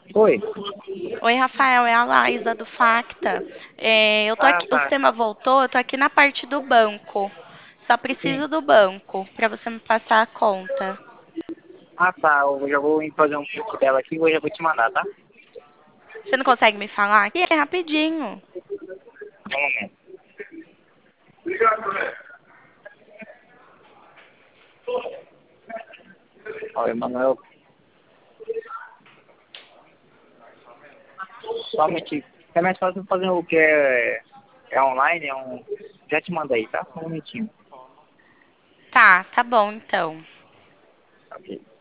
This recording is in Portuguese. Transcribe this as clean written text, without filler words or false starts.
Oi. Oi, Rafael, é a Laísa do Facta. Eu tô Ah, aqui, o tá. sistema voltou, eu tô aqui na parte do banco. Só Sim. preciso do banco para você me passar a conta. Ah, tá. Eu já vou fazer um print dela aqui e eu já vou te mandar, tá? Você não consegue me falar aqui? É rapidinho. Só um momento. Ó, Emanuel, somente. É mais fácil fazer o que é online, é um. Já te mandei, tá? Só um minutinho. Tá bom então. Ok.